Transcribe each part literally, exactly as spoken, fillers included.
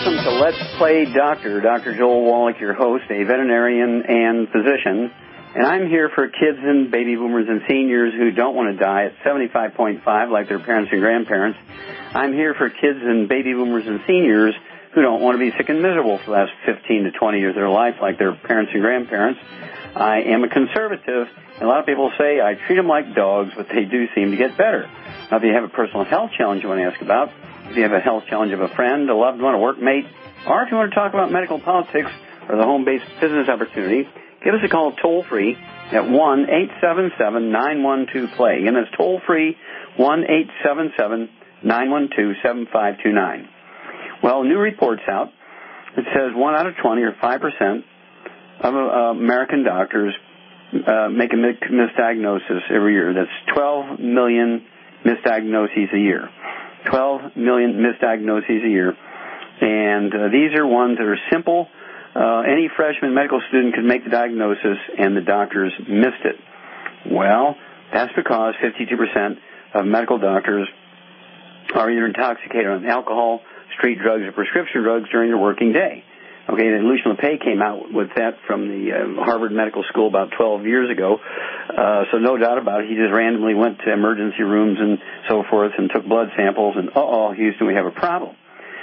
welcome to Let's Play Doctor. Doctor Joel Wallach, your host, a veterinarian and physician. And I'm here for kids and baby boomers and seniors who don't want to die at seventy-five point five like their parents and grandparents. I'm here for kids and baby boomers and seniors who don't want to be sick and miserable for the last fifteen to twenty years of their life like their parents and grandparents. I am a conservative, and a lot of people say I treat them like dogs, but they do seem to get better. Now, if you have a personal health challenge you want to ask about, if you have a health challenge of a friend, a loved one, a workmate, or if you want to talk about medical politics or the home-based business opportunity, give us a call toll-free at one eight seven seven, nine one two, play. Again, that's toll-free, one eight seven seven, nine one two, seven five two nine. Well, new reports out. It says one out of twenty, or five percent, of uh, American doctors uh, make a misdiagnosis every year. That's twelve million misdiagnoses a year. twelve million misdiagnoses a year. And uh, these are ones that are simple. Uh, any freshman medical student could make the diagnosis, and the doctors missed it. Well, that's because fifty-two percent of medical doctors are either intoxicated on alcohol, street drugs, or prescription drugs during their working day. Okay, and Lucian LePay came out with that from the uh, Harvard Medical School about twelve years ago. Uh, so no doubt about it, he just randomly went to emergency rooms and so forth and took blood samples, and uh-oh, Houston, we have a problem.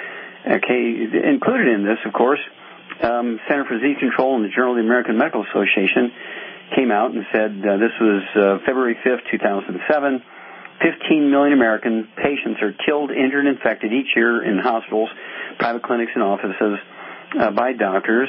Okay, included in this, of course, um, Center for Disease Control and the Journal of the American Medical Association came out and said uh, this was uh, February fifth, two thousand seven. fifteen million American patients are killed, injured, and infected each year in hospitals, private clinics, and offices uh, by doctors.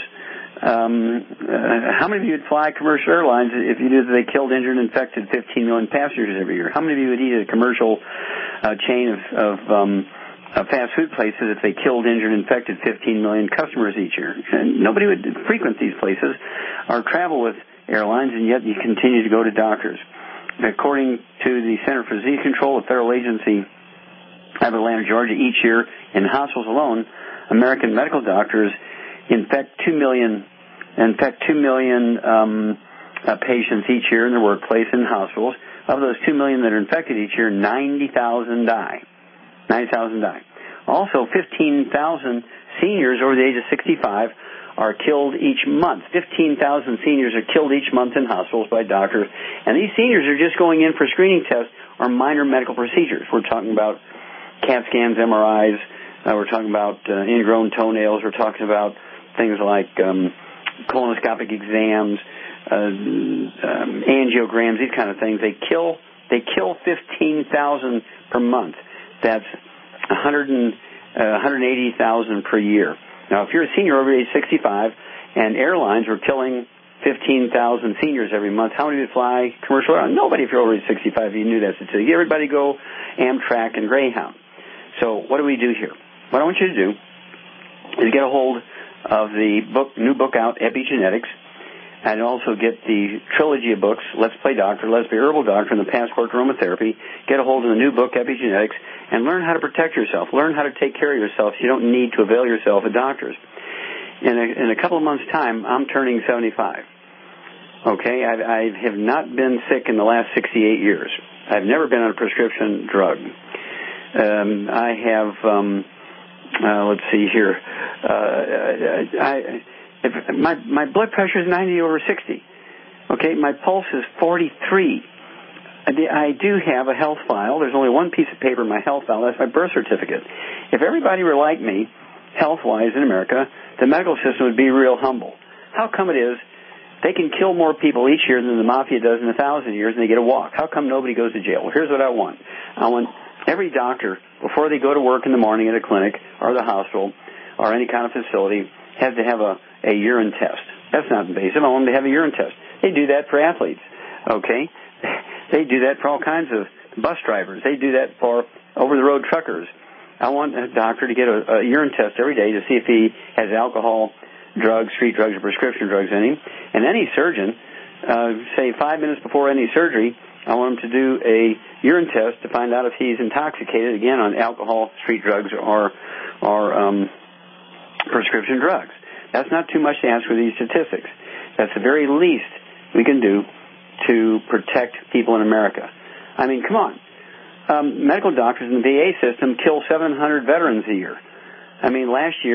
Um, uh, how many of you would fly commercial airlines if you knew that they killed, injured, and infected fifteen million passengers every year? How many of you would eat at a commercial uh, chain of, of um, uh, fast food places if they killed, injured, and infected fifteen million customers each year? And nobody would frequent these places or travel with airlines, and yet you continue to go to doctors. According to the Center for Disease Control, a federal agency out of Atlanta, Georgia, each year in hospitals alone, American medical doctors infect two million, infect two million um, uh, patients each year in their workplace in hospitals. Of those two million that are infected each year, ninety thousand die. ninety thousand die. Also, fifteen thousand seniors over the age of sixty-five are killed each month. fifteen thousand seniors are killed each month in hospitals by doctors. And these seniors are just going in for screening tests or minor medical procedures. We're talking about CAT scans, M R Is. Uh, we're talking about uh, ingrown toenails. We're talking about things like um, colonoscopic exams, uh, um, angiograms, these kind of things. They kill they kill fifteen thousand per month. That's one hundred and, uh, one hundred eighty thousand per year. Now, if you're a senior over age sixty-five and airlines were killing fifteen thousand seniors every month, how many would fly commercial airlines? Nobody if you're over age sixty-five. You knew that statistic. Everybody go Amtrak and Greyhound. So what do we do here? What I want you to do is get a hold of the book, new book out, Epigenetics, and also get the trilogy of books, Let's Play Doctor, Let's Be Herbal Doctor, and the Passport to Aromatherapy. Get a hold of the new book, Epigenetics, and learn how to protect yourself. Learn how to take care of yourself so you don't need to avail yourself of doctors. In a, in a couple of months' time, I'm turning seventy-five. Okay, I, I have not been sick in the last sixty-eight years. I've never been on a prescription drug. Um, I have, um, uh, let's see here, uh, I, if my, my blood pressure is ninety over sixty. Okay, my pulse is forty-three. I do have a health file. There's only one piece of paper in my health file. That's my birth certificate. If everybody were like me, health-wise in America, the medical system would be real humble. How come it is they can kill more people each year than the mafia does in a thousand years and they get a walk? How come nobody goes to jail? Well, here's what I want. I want every doctor, before they go to work in the morning at a clinic or the hospital or any kind of facility, has to have a, a urine test. That's not invasive. I want them to have a urine test. They do that for athletes, okay? They do that for all kinds of bus drivers. They do that for over-the-road truckers. I want a doctor to get a, a urine test every day to see if he has alcohol, drugs, street drugs, or prescription drugs in him. And any surgeon, uh, say five minutes before any surgery, I want him to do a urine test to find out if he's intoxicated, again, on alcohol, street drugs, or, or um, prescription drugs. That's not too much to ask for these statistics. That's the very least we can do to protect people in America. I mean, come on. Um, medical doctors in the V A system kill seven hundred veterans a year. I mean, last year,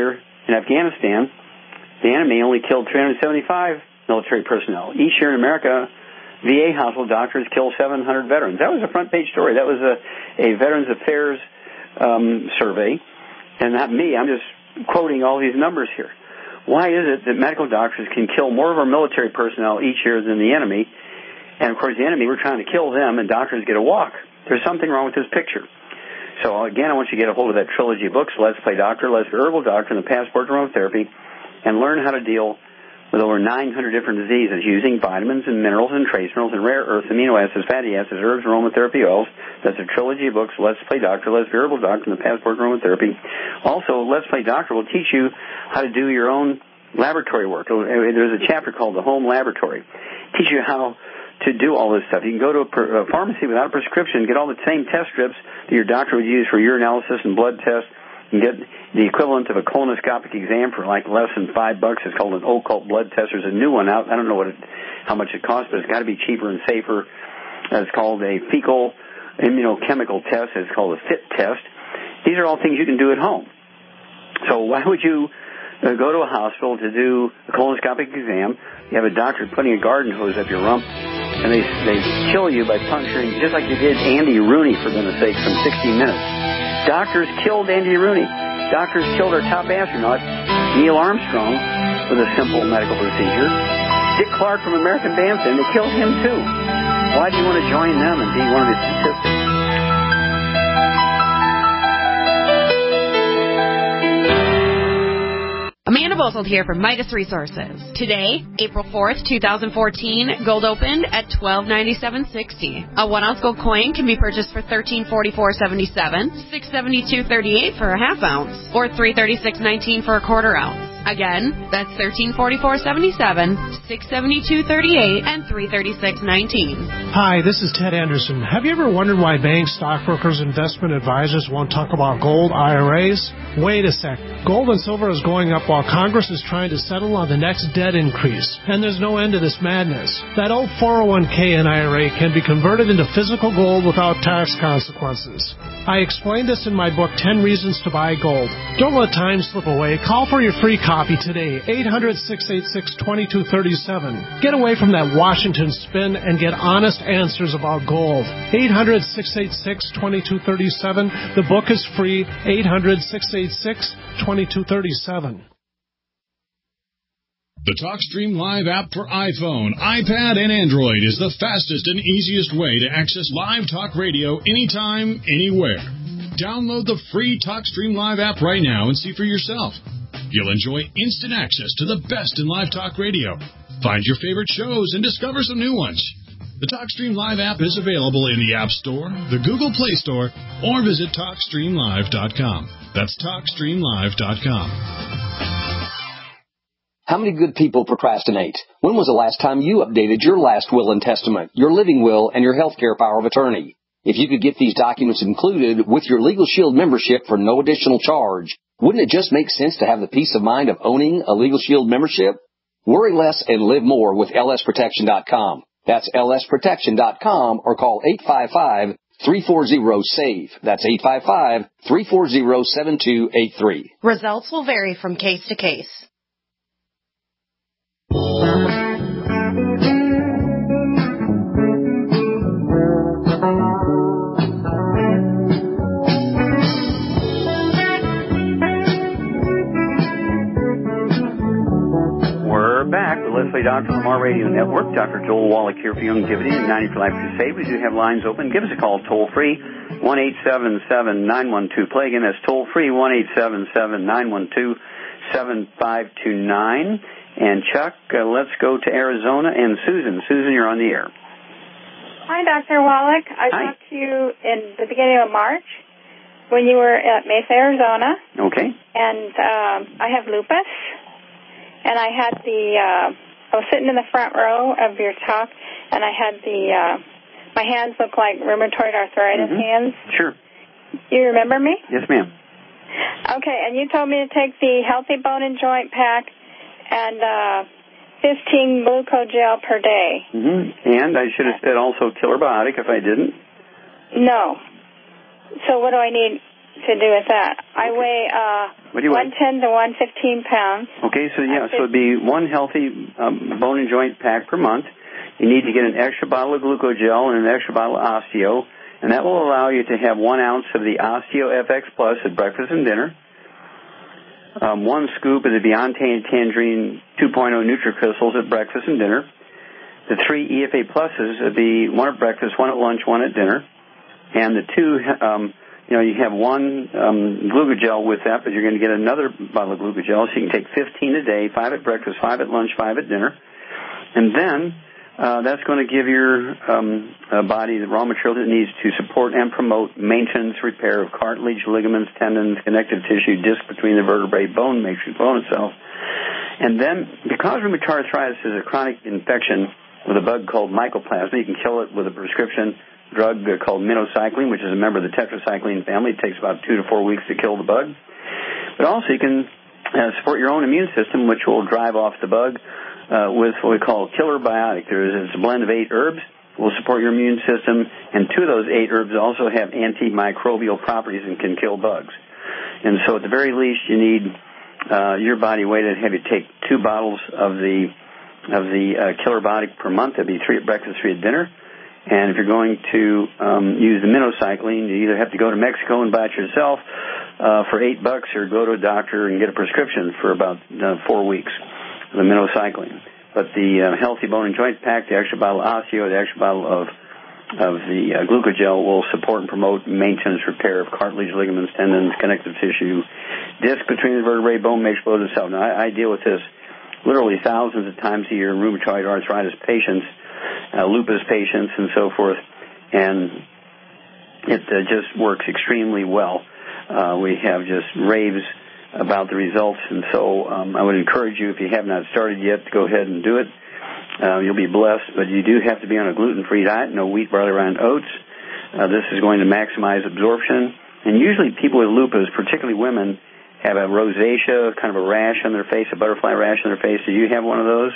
In Afghanistan, the enemy only killed three hundred seventy-five military personnel. Each year in America, V A hospital doctors kill seven hundred veterans. That was a front-page story. That was a, a Veterans Affairs um, survey, and not me. I'm just quoting all these numbers here. Why is it that medical doctors can kill more of our military personnel each year than the enemy? And, of course, the enemy, we're trying to kill them, and doctors get a walk. There's something wrong with this picture. So, again, I want you to get a hold of that trilogy of books, Let's Play Doctor, Let's Be Herbal Doctor, and the Passport to Aromatherapy, and learn how to deal with over nine hundred different diseases using vitamins and minerals and trace minerals and rare earths, amino acids, fatty acids, herbs, aromatherapy oils. That's a trilogy of books, Let's Play Doctor, Let's Be Herbal Doctor, and the Passport to Aromatherapy. Also, Let's Play Doctor will teach you how to do your own laboratory work. There's a chapter called The Home Laboratory. Teach you how to do all this stuff. You can go to a, a pharmacy without a prescription, get all the same test strips that your doctor would use for urinalysis and blood tests, and get the equivalent of a colonoscopic exam for like less than five bucks. It's called an occult blood test. There's a new one out. I don't know what it, how much it costs, but it's got to be cheaper and safer. It's called a fecal immunochemical test. It's called a FIT test. These are all things you can do at home. So why would you uh, go to a hospital to do a colonoscopic exam? You have a doctor putting a garden hose up your rump, and they they kill you by puncturing, just like they did Andy Rooney, for goodness sake, from sixty minutes. Doctors killed Andy Rooney. Doctors killed our top astronaut, Neil Armstrong, with a simple medical procedure. Dick Clark from American Bandstand, they killed him too. Why do you want to join them and be one of the statistics? Amanda Bosold here from Midas Resources. Today, April fourth, twenty fourteen, gold opened at twelve ninety-seven sixty. A one ounce gold coin can be purchased for thirteen forty-four seventy-seven, six seventy-two thirty-eight for a half ounce, or three thirty-six nineteen for a quarter ounce. Again, that's thirteen forty-four seventy-seven, six seventy-two thirty-eight, and three thirty-six nineteen. Hi, this is Ted Anderson. Have you ever wondered why banks, stockbrokers, investment advisors won't talk about gold I R As? Wait a sec. Gold and silver is going up while Congress is trying to settle on the next debt increase, and there's no end to this madness. That old four oh one k and I R A can be converted into physical gold without tax consequences. I explained this in my book, ten Reasons to Buy Gold. Don't let time slip away. Call for your free copy today, eight hundred, six eight six, two two three seven. Get away from that Washington spin and get honest answers about gold. eight hundred, six eight six, two two three seven. The book is free, eight hundred, six eight six, two two three seven. The TalkStream Live app for iPhone, iPad, and Android is the fastest and easiest way to access live talk radio anytime, anywhere. Download the free TalkStream Live app right now and see for yourself. You'll enjoy instant access to the best in live talk radio. Find your favorite shows and discover some new ones. The TalkStream Live app is available in the App Store, the Google Play Store, or visit talk stream live dot com. That's talk stream live dot com. How many good people procrastinate? When was the last time you updated your last will and testament, your living will, and your healthcare power of attorney? If you could get these documents included with your Legal Shield membership for no additional charge, wouldn't it just make sense to have the peace of mind of owning a Legal Shield membership? Worry less and live more with L S protection dot com. That's L S protection dot com or call eight five five, three four zero, S A V E. That's eight five five, three four zero, seven two eight three. Results will vary from case to case. We're back with Let's Play Doctor Lamar Radio Network. Doctor Joel Wallach here for Youngevity and ninety for Life Crusade. We do have lines open. Give us a call toll free, one eight seven seven, nine one two, play. Again, that's toll free, one eight seven seven, nine one two, seven five two nine. And Chuck, uh, let's go to Arizona and Susan. Susan, you're on the air. Hi, Doctor Wallach. I Hi. talked to you in the beginning of March when you were at Mesa, Arizona. Okay. And um, I have lupus. And I had the, uh, I was sitting in the front row of your talk, and I had the, uh, my hands look like rheumatoid arthritis Mm-hmm. hands. Sure. You remember me? Yes, ma'am. Okay, and you told me to take the Healthy Bone and Joint Pack and uh, fifteen glucogel per day. Mm-hmm. And I should have said also Killer Biotic if I didn't. No. So what do I need? to do with that. I weigh uh, what do you one ten to one fifteen pounds. Okay, so yeah, so it'd be one healthy um, bone and joint pack per month. You need to get an extra bottle of Glucogel and an extra bottle of Osteo, and that will allow you to have one ounce of the Osteo F X Plus at breakfast and dinner. Um, one scoop of the Beyond Tangerine two point oh NutriCrystals at breakfast and dinner. The three E F A Pluses would be one at breakfast, one at lunch, one at dinner. And the two, um, you know, you have one um, Glucogel with that, but you're going to get another bottle of Glucogel, so you can take fifteen a day, five at breakfast, five at lunch, five at dinner. And then uh, that's going to give your um, uh, body the raw material it needs to support and promote maintenance, repair of cartilage, ligaments, tendons, connective tissue, disc between the vertebrae, bone matrix, bone itself. And then, because rheumatoid arthritis is a chronic infection with a bug called mycoplasma, you can kill it with a prescription drug called minocycline, which is a member of the tetracycline family. It takes about two to four weeks to kill the bug. But also you can uh, support your own immune system, which will drive off the bug uh, with what we call killer biotic. There is it's a blend of eight herbs. Will support your immune system, and two of those eight herbs also have antimicrobial properties and can kill bugs. And so at the very least, you need uh, your body weight to have you take two bottles of the of the uh, killer biotic per month. That'd be three at breakfast, three at dinner. And if you're going to um, use the minocycline, you either have to go to Mexico and buy it yourself uh, for eight bucks, or go to a doctor and get a prescription for about uh, four weeks of the minocycline. But the uh, healthy bone and joint pack, the extra bottle of Osteo, the extra bottle of of the uh, Glucogel will support and promote maintenance, repair of cartilage, ligaments, tendons, connective tissue, disc between the vertebrae, bone matrix, bone itself. Now, I, I deal with this literally thousands of times a year in rheumatoid arthritis patients, uh, lupus patients, and so forth, and it uh, just works extremely well. Uh, we have just raves about the results, and so um, I would encourage you, if you have not started yet, to go ahead and do it. Uh, you'll be blessed, but you do have to be on a gluten-free diet, no wheat, barley, rye, and oats. Uh, this is going to maximize absorption, and usually people with lupus, particularly women, have a rosacea, kind of a rash on their face, a butterfly rash on their face. Do you have one of those?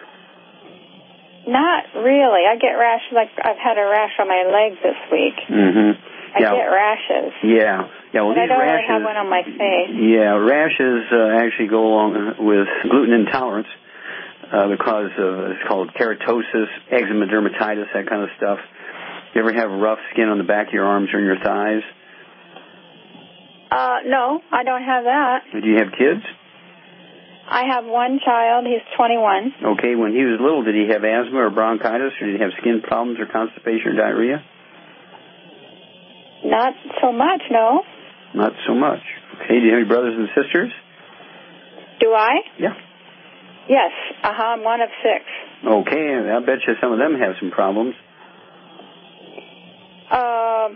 Not really. I get rash, like I've had a rash on my leg this week. Mm-hmm. I yeah. get rashes. Yeah. Yeah. Well, but these I don't rashes, really have one on my face. Yeah, rashes uh, actually go along with gluten intolerance uh, because of, it's called keratosis, eczema, dermatitis, that kind of stuff. You ever have rough skin on the back of your arms or in your thighs? Uh, no, I don't have that. Do you have kids? I have one child. He's twenty-one. Okay. When he was little, did he have asthma or bronchitis, or did he have skin problems or constipation or diarrhea? Not so much, no. Not so much. Okay. Do you have any brothers and sisters? Do I? Yeah. Yes. Uh-huh. I'm one of six. Okay. I bet you some of them have some problems. Um. Uh,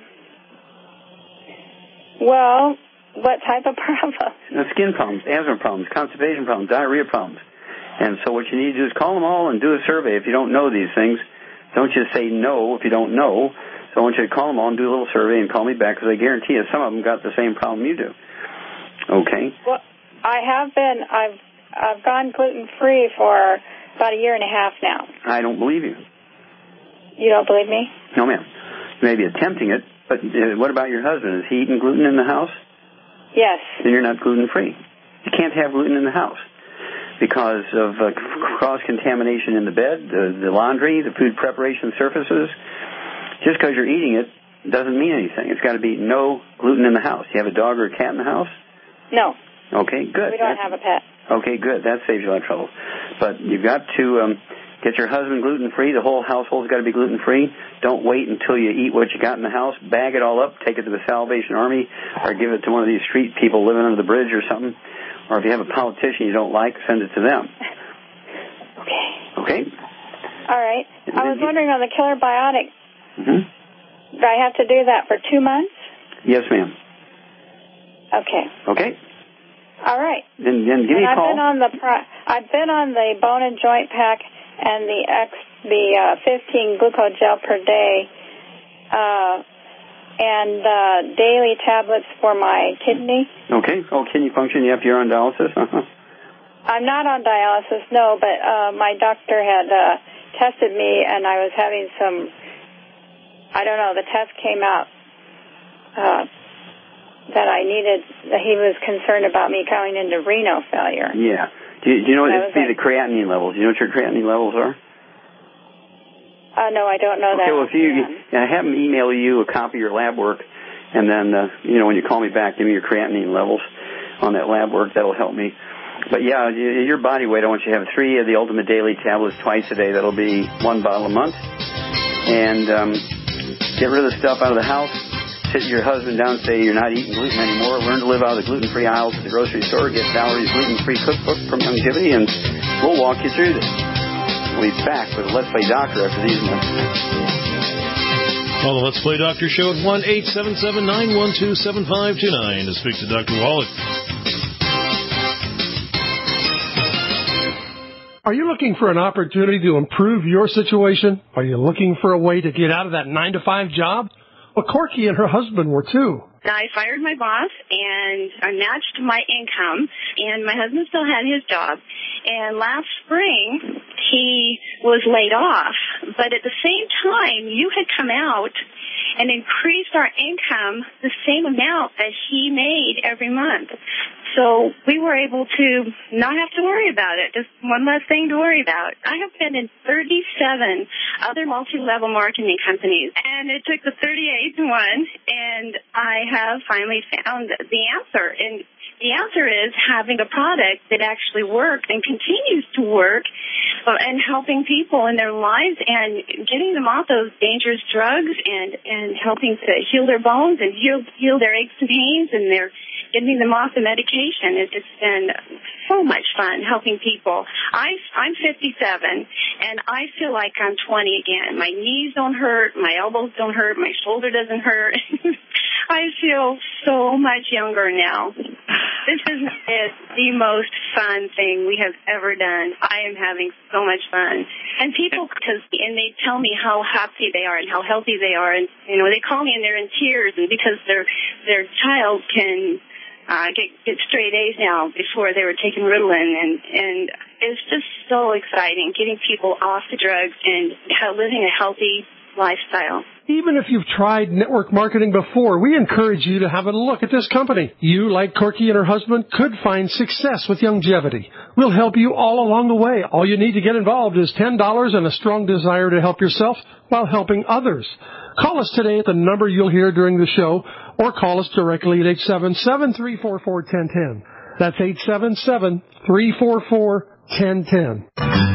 well, what type of problems? Uh, skin problems, asthma problems, constipation problems, diarrhea problems. And so what you need to do is call them all and do a survey. If you don't know these things, don't just say no if you don't know. So I want you to call them all and do a little survey and call me back, because I guarantee you some of them got the same problem you do. Okay? Well, I have been, I've, I've gone gluten-free for about a year and a half now. I don't believe you. You don't believe me? No, ma'am. You may be attempting it, but uh, what about your husband? Is he eating gluten in the house? Yes. Then you're not gluten-free. You can't have gluten in the house because of uh, cross-contamination in the bed, the, the laundry, the food preparation surfaces. Just because you're eating it doesn't mean anything. It's got to be no gluten in the house. You have a dog or a cat in the house? No. Okay, good. We don't That's, have a pet. Okay, good. That saves you a lot of trouble. But you've got to um, get your husband gluten-free. The whole household's got to be gluten-free. Don't wait until you eat what you got in the house. Bag it all up, take it to the Salvation Army, or give it to one of these street people living under the bridge or something. Or if you have a politician you don't like, send it to them. Okay. Okay? All right. I was wondering on the killer biotic, mm-hmm. do I have to do that for two months? Yes, ma'am. Okay. Okay? All right. Then, then give and me a I've call. Been on the pri- I've been on the bone and joint pack and the X, the uh, fifteen Glucogel per day, uh, and uh, daily tablets for my kidney. Okay. Oh, kidney function. Yep, you're on dialysis. Uh-huh. I'm not on dialysis, no, but uh, my doctor had uh, tested me, and I was having some. I don't know. The test came out uh, that I needed, that he was concerned about me going into renal failure. Yeah. Do you, do you know what it would be the creatinine levels? Do you know what your creatinine levels are? Uh, no, I don't know okay, that. Okay, well, if you yeah, have them email you a copy of your lab work, and then, uh, you know, when you call me back, give me your creatinine levels on that lab work. That'll help me. But, yeah, your body weight, I want you to have three of the Ultimate Daily tablets twice a day. That'll be one bottle a month. And um, get rid of the stuff out of the house. Sit your husband down and say you're not eating gluten anymore. Learn to live out of the gluten-free aisles at the grocery store. Get Valerie's gluten-free cookbook from Longevity, and we'll walk you through this. We'll be back with Let's Play Doctor after these minutes. Call the Let's Play Doctor Show at one eight seven seven, nine one two, seven five two nine to speak to Doctor Wallach. Are you looking for an opportunity to improve your situation? Are you looking for a way to get out of that nine to five job? Well, Corky and her husband were too. I fired my boss, and I matched my income, and my husband still had his job. And last spring, he was laid off. But at the same time, you had come out and increased our income the same amount that he made every month. So we were able to not have to worry about it. Just one less thing to worry about. I have been in thirty-seven other multi-level marketing companies, and it took the thirty-eighth one, and I have finally found the answer. And the answer is having a product that actually works and continues to work, uh, and helping people in their lives and getting them off those dangerous drugs, and, and helping to heal their bones and heal, heal their aches and pains, and their getting them off the medication. It's just been so much fun helping people. I, I'm fifty-seven, and I feel like I'm twenty again. My knees don't hurt, my elbows don't hurt, my shoulder doesn't hurt. I feel so much younger now. This is, is the most fun thing we have ever done. I am having so much fun. And people, cause, and they tell me how happy they are and how healthy they are. And, you know, they call me and they're in tears because their, their child can uh, get, get straight A's now. Before they were taking Ritalin. And, and it's just so exciting getting people off the drugs and living a healthy lifestyle. Even if you've tried network marketing before, we encourage you to have a look at this company. You, like Corky and her husband, could find success with Longevity. We'll help you all along the way. All you need to get involved is ten dollars and a strong desire to help yourself while helping others. Call us today at the number you'll hear during the show, or call us directly at eight seven seven, three four four, one zero one zero. That's eight seven seven, three four four, one zero one zero.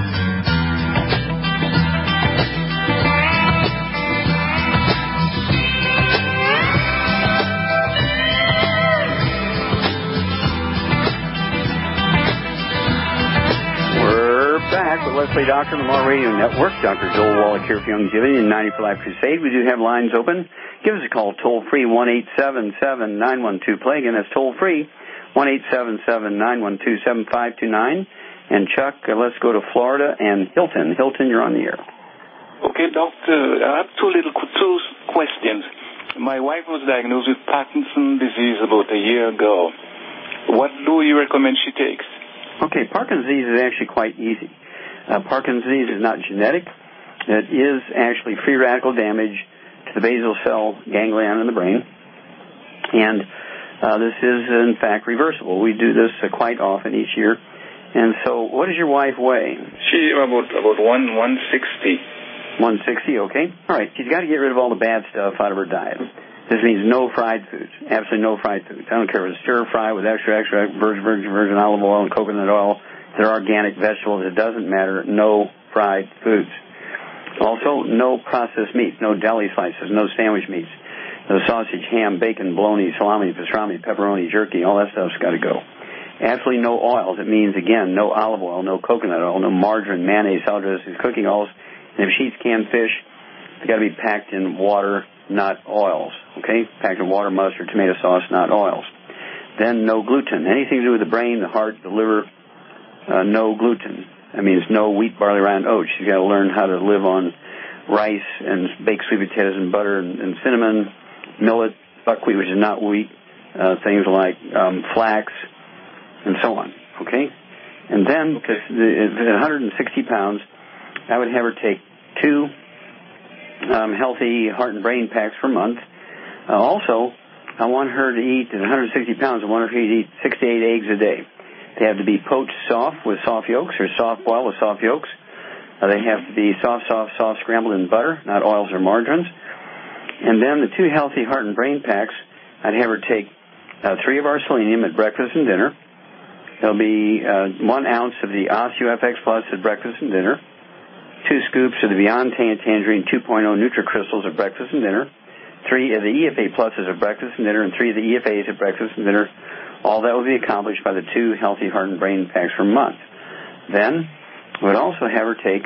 Let's Play Doctor on the Law Radio Network. Doctor Joel Wallach here for Longevity and ninety for Life Crusade. We do have lines open. Give us a call toll-free, one eight seven seven, nine one two, play. Again, that's toll-free, one eight seven seven, nine one two, seven five two nine. And, Chuck, uh, let's go to Florida and Hilton. Hilton, you're on the air. Okay, doctor, I have two little two questions. My wife was diagnosed with Parkinson's disease about a year ago. What do you recommend she takes? Okay, Parkinson's disease is actually quite easy. Uh, Parkinson's disease is not genetic. It is actually free radical damage to the basal cell ganglion in the brain. And uh, this is, in fact, reversible. We do this uh, quite often each year. And so what does your wife weigh? She about about one one sixty. one sixty, okay. All right, she's got to get rid of all the bad stuff out of her diet. This means no fried foods, absolutely no fried foods. I don't care if it's stir fry with extra, extra virgin, virgin, virgin olive oil and coconut oil. They're organic vegetables. It doesn't matter. No fried foods. Also, no processed meats, no deli slices, no sandwich meats. No sausage, ham, bacon, bologna, salami, pastrami, pepperoni, jerky, all that stuff's got to go. Absolutely no oils. It means, again, no olive oil, no coconut oil, no margarine, mayonnaise, salad dressings, cooking oils. And if she's canned fish, it's got to be packed in water, not oils. Okay? Packed in water, mustard, tomato sauce, not oils. Then no gluten. Anything to do with the brain, the heart, the liver, Uh, no gluten. That means no wheat, barley, rye, and oats. You've got to learn how to live on rice and baked sweet potatoes and butter and, and cinnamon, millet, buckwheat, which is not wheat, uh, things like um, flax, and so on. Okay? And then, because at one hundred sixty pounds, I would have her take two um, healthy heart and brain packs per month. Uh, also, I want her to eat, at one hundred sixty pounds, I want her to eat six to eight eggs a day. They have to be poached soft with soft yolks or soft boiled with soft yolks. Uh, they have to be soft, soft, soft scrambled in butter, not oils or margarines. And then the two healthy heart and brain packs, I'd have her take uh, three of our selenium at breakfast and dinner. There'll be uh, one ounce of the OsteoFX Plus at breakfast and dinner. Two scoops of the Beyond Tangerine two point oh NutriCrystals at breakfast and dinner. Three of the E F A Pluses at breakfast and dinner, and three of the E F As at breakfast and dinner. All that will be accomplished by the two healthy heart and brain packs per month. Then, we'd also have her take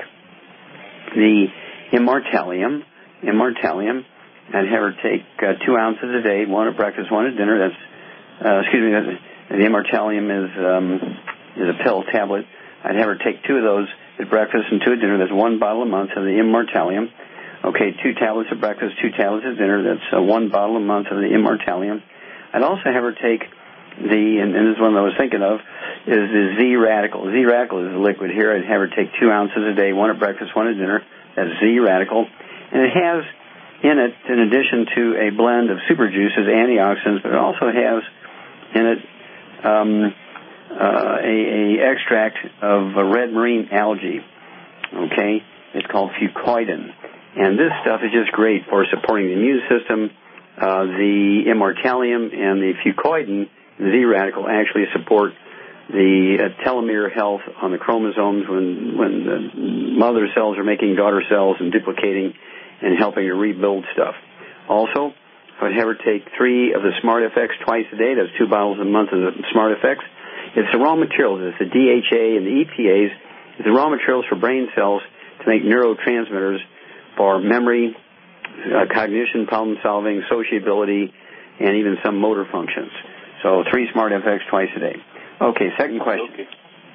the Immortalium, Immortalium, and have her take uh, two ounces a day, one at breakfast, one at dinner. That's, uh, excuse me, the Immortalium is um, is a pill tablet. I'd have her take two of those at breakfast and two at dinner. That's one bottle a month of the Immortalium. Okay, two tablets at breakfast, two tablets at dinner. That's uh, one bottle a month of the Immortalium. I'd also have her take the, and, and this is one that I was thinking of, is the Z-Radical. Z-Radical is a liquid here. I'd have her take two ounces a day, one at breakfast, one at dinner. That's Z-Radical. And it has in it, in addition to a blend of super juices, antioxidants, but it also has in it um, uh, a, a extract of a red marine algae. Okay? It's called fucoidan. And this stuff is just great for supporting the immune system. Uh, the Immortalium and the fucoidan, the Z-Radical, actually support the uh, telomere health on the chromosomes when, when the mother cells are making daughter cells and duplicating and helping to rebuild stuff. Also, I would have her take three of the Smart F X twice a day. That's two bottles a month of the Smart F X. It's the raw materials. It's the D H A and the E P As. It's the raw materials for brain cells to make neurotransmitters for memory, uh, cognition, problem solving, sociability, and even some motor functions. So three Smart F X twice a day. Okay, second question. Okay.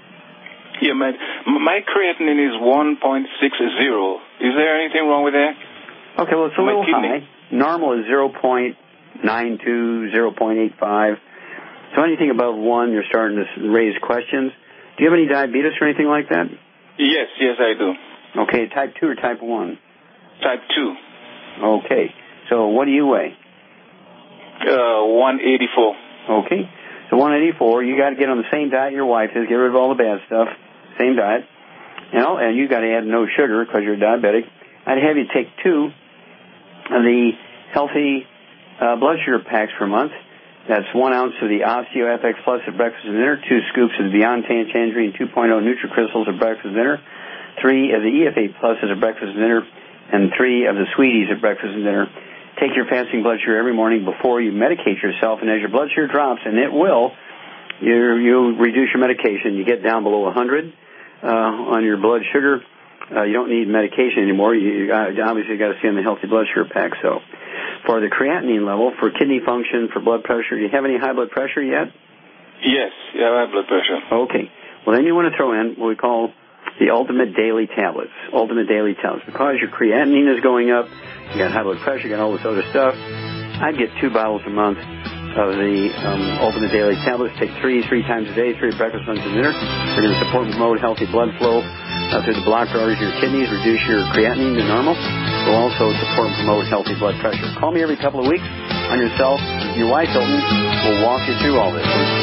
Yeah, my, my creatinine is one point six zero. Is there anything wrong with that? Okay, well, it's a my little kidney. high. Normal is zero point nine two, zero point eight five. So anything above one, you're starting to raise questions. Do you have any diabetes or anything like that? Yes, yes, I do. Okay, type two or type one? Type two. Okay, so what do you weigh? Uh, one eighty-four. Okay, so one eighty-four, you got to get on the same diet your wife is, get rid of all the bad stuff, same diet. You know, and you got to add no sugar because you're diabetic. I'd have you take two of the healthy uh, blood sugar packs per month. That's one ounce of the OsteoFX Plus at breakfast and dinner, two scoops of the Beyond Tangerine two point oh NutriCrystals at breakfast and dinner, three of the E F A Pluses at breakfast and dinner, and three of the Sweeties at breakfast and dinner. Take your fasting blood sugar every morning before you medicate yourself, and as your blood sugar drops, and it will, you you reduce your medication. You get down below one hundred uh, on your blood sugar. Uh, you don't need medication anymore. You uh, obviously got to stay on the healthy blood sugar pack. So, for the creatinine level, for kidney function, for blood pressure, do you have any high blood pressure yet? Yes, yeah, I have blood pressure. Okay. Well, then you want to throw in what we call the Ultimate Daily Tablets. Ultimate Daily Tablets. Because your creatinine is going up, you got high blood pressure, you got all this other stuff, I'd get two bottles a month of the um, Ultimate Daily Tablets. Take three, three times a day, three at breakfast, lunch, and dinner. They're going to support and promote healthy blood flow uh, through the blocked arteries of your kidneys, reduce your creatinine to normal. Will also support and promote healthy blood pressure. Call me every couple of weeks on your cell. Your wife, Hilton, will walk you through all this.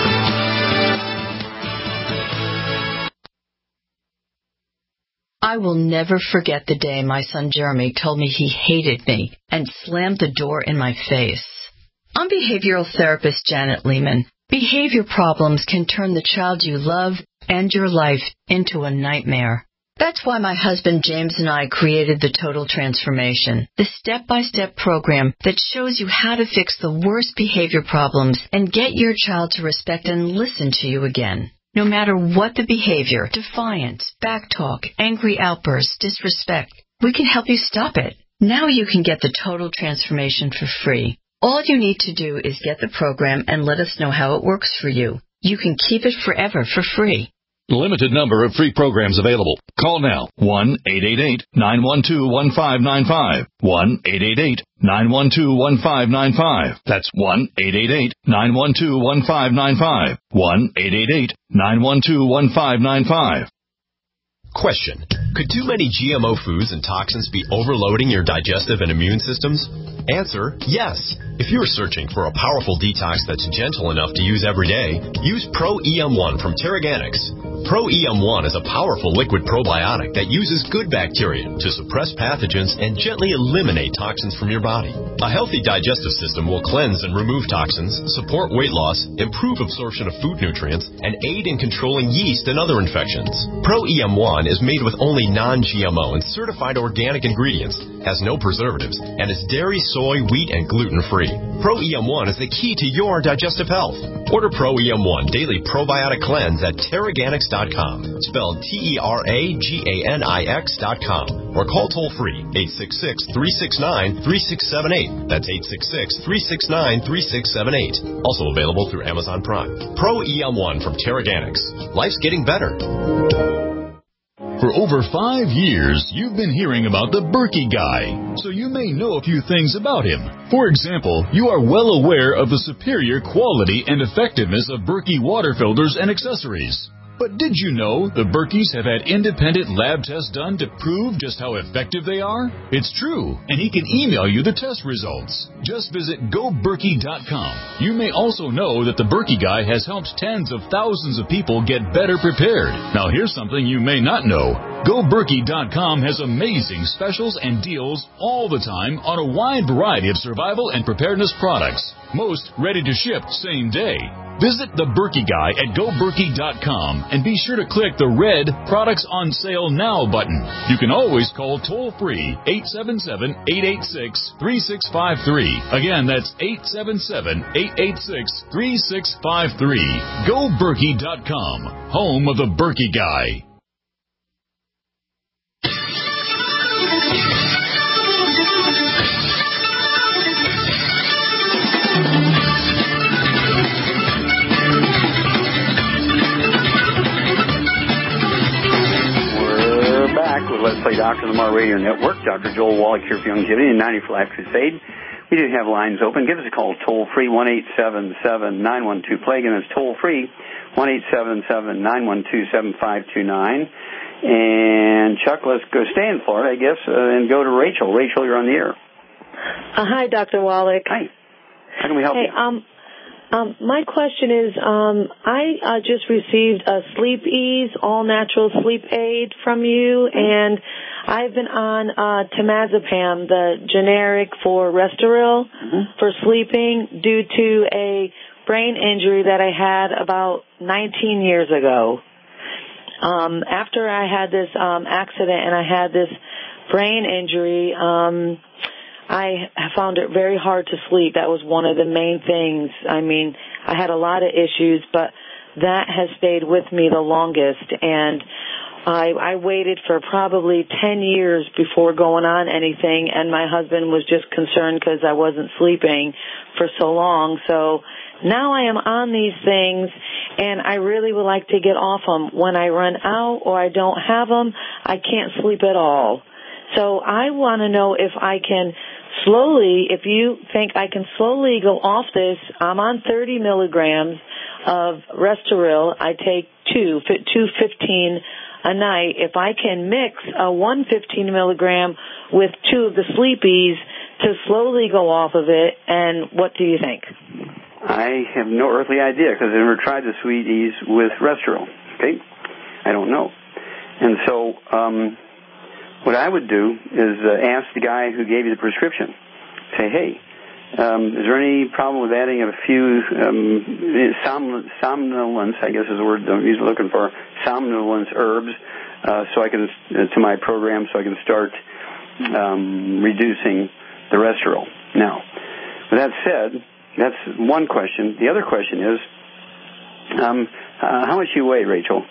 I will never forget the day my son Jeremy told me he hated me and slammed the door in my face. I'm behavioral therapist Janet Lehman. Behavior problems can turn the child you love and your life into a nightmare. That's why my husband James and I created the Total Transformation, the step-by-step program that shows you how to fix the worst behavior problems and get your child to respect and listen to you again. No matter what the behavior, defiance, backtalk, angry outbursts, disrespect, we can help you stop it. Now you can get the Total Transformation for free. All you need to do is get the program and let us know how it works for you. You can keep it forever for free. Limited number of free programs available. Call now, one eight eight eight, nine one two, one five nine five, one eight eight eight, nine one two, one five nine five. That's one eight eight eight, nine one two, one five nine five, one eight eight eight, nine one two, one five nine five. Question. Could too many G M O foods and toxins be overloading your digestive and immune systems? Answer, yes. If you're searching for a powerful detox that's gentle enough to use every day, use Pro E M one from Terraganics. Pro E M one is a powerful liquid probiotic that uses good bacteria to suppress pathogens and gently eliminate toxins from your body. A healthy digestive system will cleanse and remove toxins, support weight loss, improve absorption of food nutrients, and aid in controlling yeast and other infections. Pro E M one is made with only non-G M O and certified organic ingredients, has no preservatives, and is dairy, soy, wheat, and gluten-free. Pro E M one is the key to your digestive health. Order Pro E M one Daily Probiotic Cleanse at Terraganics dot com, spelled T E R A G A N I X dot com, or call toll-free eight six six, three six nine, three six seven eight. That's eight six six, three six nine, three six seven eight. Also available through Amazon Prime. Pro E M one from Terraganics. Life's getting better. For over five years, you've been hearing about the Berkey Guy, so you may know a few things about him. For example, you are well aware of the superior quality and effectiveness of Berkey water filters and accessories. But did you know the Berkeys have had independent lab tests done to prove just how effective they are? It's true, and he can email you the test results. Just visit go berkey dot com. You may also know that the Berkey Guy has helped tens of thousands of people get better prepared. Now here's something you may not know. go berkey dot com has amazing specials and deals all the time on a wide variety of survival and preparedness products. Most ready to ship same day. Visit the Berkey Guy at go berkey dot com and be sure to click the red Products on Sale Now button. You can always call toll-free eight seven seven, eight eight six, three six five three. Again, that's eight seven seven, eight eight six, three six five three. go berkey dot com, home of the Berkey Guy. Let's Play Doctor Lamar Radio Network. Doctor Joel Wallach here for Youngevity and ninety for Life Crusade. We do have lines open. Give us a call toll-free, one eight seven seven, nine one two, play. Again, it's toll-free, one eight seven seven, nine one two, seven five two nine. And, Chuck, let's go stay in Florida, I guess, uh, and go to Rachel. Rachel, you're on the air. Uh, hi, Doctor Wallach. Hi. How can we help hey, you? Um, Um, my question is, um, I uh, just received a Sleep Ease all-natural sleep aid from you, and I've been on uh, temazepam, the generic for Restoril, mm-hmm. for sleeping due to a brain injury that I had about nineteen years ago. Um, after I had this um, accident and I had this brain injury, um, I found it very hard to sleep. That was one of the main things. I mean, I had a lot of issues, but that has stayed with me the longest. And I, I waited for probably ten years before going on anything, and my husband was just concerned because I wasn't sleeping for so long. So now I am on these things, and I really would like to get off them. When I run out or I don't have them, I can't sleep at all. So I want to know if I can slowly, if you think I can slowly go off this. I'm on thirty milligrams of Restoril. I take two, two fifteen a night. If I can mix a one fifteen milligram with two of the Sleepies to slowly go off of it, and what do you think? I have no earthly idea because I never tried the Sweet Ease with Restoril. Okay? I don't know. And so, um... what I would do is uh, ask the guy who gave you the prescription. Say, hey, um, is there any problem with adding a few um, som- somnolence, I guess is the word he's looking for, somnolence herbs, uh, so I can uh, to my program so I can start um, reducing the Restoril. Now, with that said, that's one question. The other question is, um, uh, how much do you weigh, Rachel?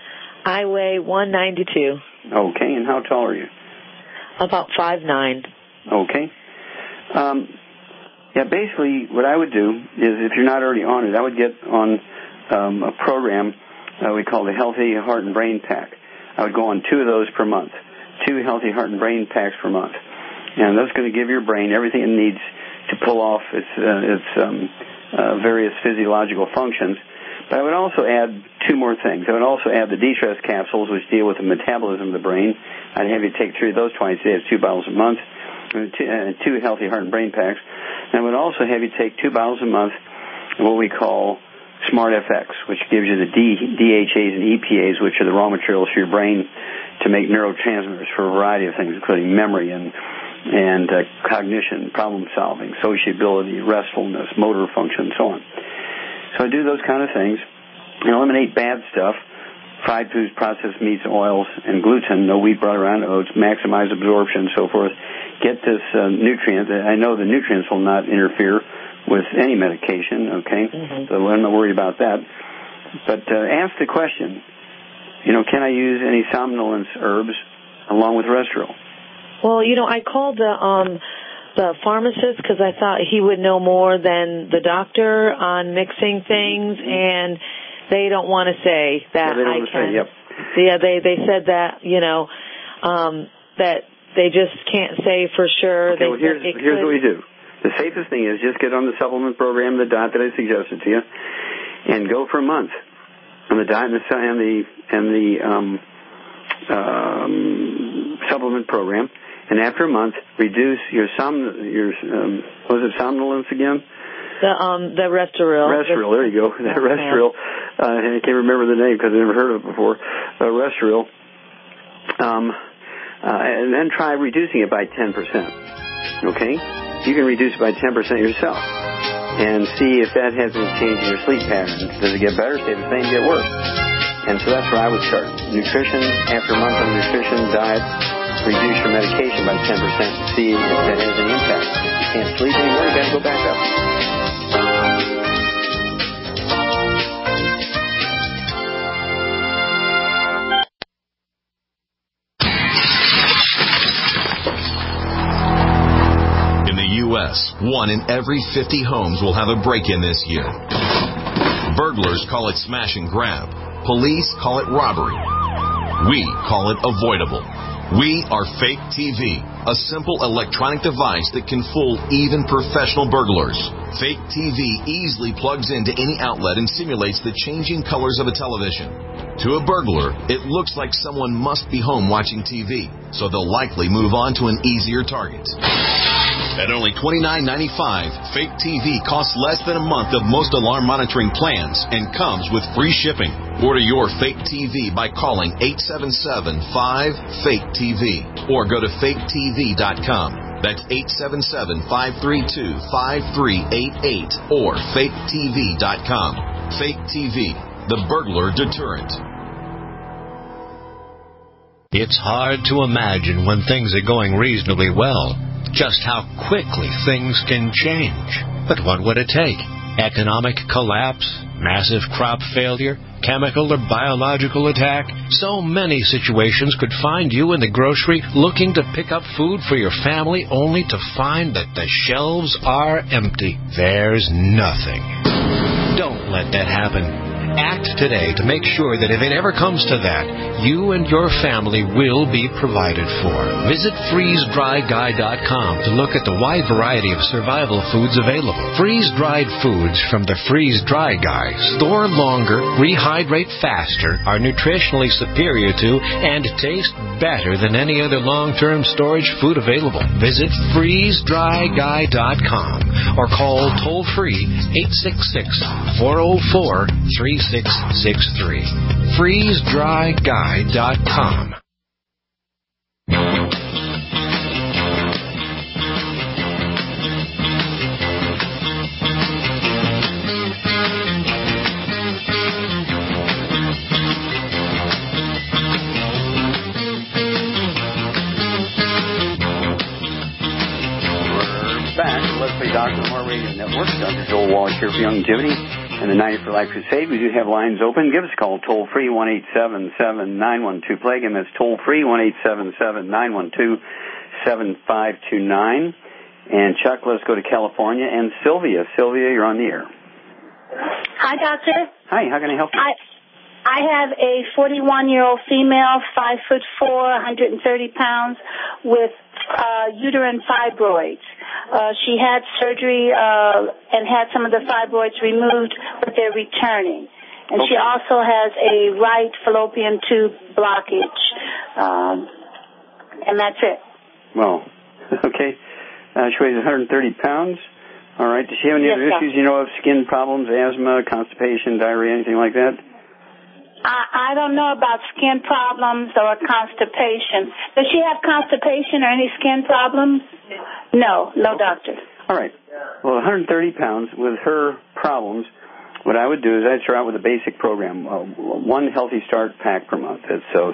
I weigh one ninety-two. Okay, and how tall are you? About five nine. Okay. Um, yeah, basically what I would do is, if you're not already on it, I would get on um, a program uh, we call the Healthy Heart and Brain Pack. I would go on two of those per month, two Healthy Heart and Brain Packs per month. And that's going to give your brain everything it needs to pull off its, uh, its um, uh, various physiological functions. But I would also add two more things. I would also add the de-stress capsules, which deal with the metabolism of the brain. I'd have you take three of those twice a day. It's two bottles a month, two, uh, two healthy heart and brain packs. And I would also have you take two bottles a month of what we call Smart F X, which gives you the D, DHAs and E P As, which are the raw materials for your brain to make neurotransmitters for a variety of things, including memory and and uh, cognition, problem solving, sociability, restfulness, motor function, and so on. So I do those kind of things. I eliminate bad stuff, fried foods, processed meats, oils, and gluten, no wheat, butter, and oats, maximize absorption, so forth. Get this uh, nutrient. I know the nutrients will not interfere with any medication, okay? Mm-hmm. So I'm not worried about that. But uh, ask the question, you know, can I use any somnolence herbs along with Restoril? Well, you know, I called the um, the pharmacist because I thought he would know more than the doctor on mixing things, and they don't want to say that yeah, they don't I want to can. Say, yep. Yeah, they they said that, you know, um, that they just can't say for sure. Okay, they well, here's, here's what we do. The safest thing is just get on the supplement program, the diet that I suggested to you, and go for a month on the diet and the and the, and the um, um, supplement program. And after a month, reduce your som your um, what was it somnolence again? The um the Restoril. Restoril, there you go. That Restoril. Uh, I can't remember the name because I've never heard of it before. Uh, Restoril. Um, uh, and then try reducing it by ten percent. Okay, you can reduce it by ten percent yourself, and see if that has any change in your sleep patterns. Does it get better? Stay the same? Get worse? And so that's where I would start. Nutrition. After a month of nutrition, diet. Reduce your medication by ten percent and see if that has any impact. If you can't sleep anymore, you've got to go back up. In the U S, one in every fifty homes will have a break-in this year. Burglars call it smash and grab. Police call it robbery. We call it avoidable. We are Fake T V, a simple electronic device that can fool even professional burglars. Fake T V easily plugs into any outlet and simulates the changing colors of a television. To a burglar, it looks like someone must be home watching T V, so they'll likely move on to an easier target. At only twenty-nine ninety-five, Fake T V costs less than a month of most alarm monitoring plans and comes with free shipping. Order your Fake T V by calling eight seven seven, five, fake T V or go to fake T V dot com. That's eight seven seven, five three two, five three eight eight or fake T V dot com. Fake T V, the burglar deterrent. It's hard to imagine when things are going reasonably well just how quickly things can change. But what would it take? Economic collapse? Massive crop failure? Chemical or biological attack? So many situations could find you in the grocery looking to pick up food for your family only to find that the shelves are empty. There's nothing. Don't let that happen. Act today to make sure that if it ever comes to that, you and your family will be provided for. Visit freeze dry guy dot com to look at the wide variety of survival foods available. Freeze-dried foods from the Freeze Dry Guy store longer, rehydrate faster, are nutritionally superior to, and taste better than any other long-term storage food available. Visit freeze dry guy dot com or call toll-free eight six six, four oh four, three six six three. freeze dry guy dot com. Let's Play Doctor More Radio Network. Doctor Joel Wallach here for Longevity and the ninety for Life Crusade. We do have lines open. Give us a call toll free one eight seven seven, nine one two, play. Again, that's toll free one eight seven seven, nine one two, seven five two nine. And Chuck, let's go to California. And Sylvia. Sylvia, you're on the air. Hi, Doctor. Hi, how can I help you? I I have a forty-one-year-old female, five foot four, one hundred thirty pounds, with uh, uterine fibroids. Uh, she had surgery uh, and had some of the fibroids removed, but they're returning. And okay. she also has a right fallopian tube blockage. Um, and that's it. Well, okay. Uh, she weighs one hundred thirty pounds. All right. Does she have any Yes, other sir. issues you know of? Skin problems, asthma, constipation, diarrhea, anything like that? I, I don't know about skin problems or constipation. Does she have constipation or any skin problems? No, no, doctor. All right. Well, one hundred thirty pounds with her problems, what I would do is I'd start out with a basic program, uh, one Healthy Start pack per month. It's so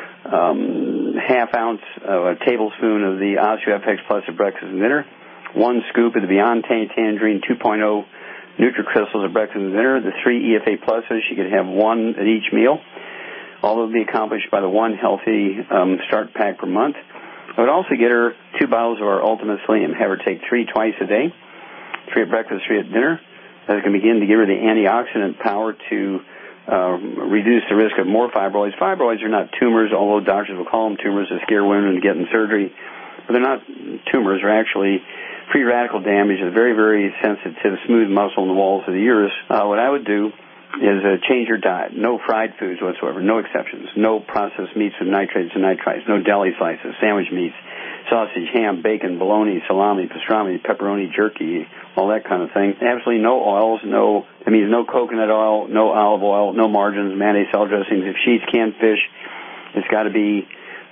um, half ounce, uh, a tablespoon of the OsteoFX Plus at breakfast and dinner, one scoop of the Beyond Tangerine two point oh NutriCrystals at breakfast and dinner, the three E F A Pluses. She could have one at each meal. All would be accomplished by the one Healthy um, Start pack per month. I would also get her two bottles of our Ultimate Slim. Have her take three twice a day, three at breakfast, three at dinner. That can begin to give her the antioxidant power to uh, reduce the risk of more fibroids. Fibroids are not tumors, although doctors will call them tumors to scare women into getting surgery. But they're not tumors. They're actually free radical damage of very, very sensitive, smooth muscle in the walls of the uterus. Uh, what I would do is uh, change your diet. No fried foods whatsoever. No exceptions. No processed meats with nitrates and nitrites. No deli slices, sandwich meats, sausage, ham, bacon, bologna, salami, pastrami, pepperoni, jerky, all that kind of thing. Absolutely no oils. No, that means no coconut oil, no olive oil, no margarines, mayonnaise, salad dressings. If she's canned fish, it's got to be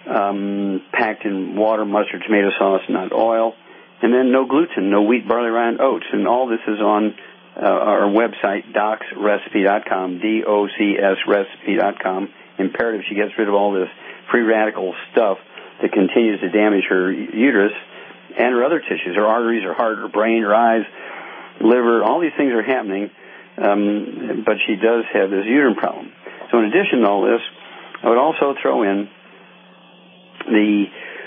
um, packed in water, mustard, tomato sauce, not oil. And then no gluten, no wheat, barley, rye, and oats. And all this is on uh, our website, docs recipe dot com, D O C S recipe dot com. Imperative she gets rid of all this free radical stuff that continues to damage her uterus and her other tissues, her arteries, her heart, her brain, her eyes, liver. All these things are happening, um, but she does have this uterine problem. So in addition to all this, I would also throw in the...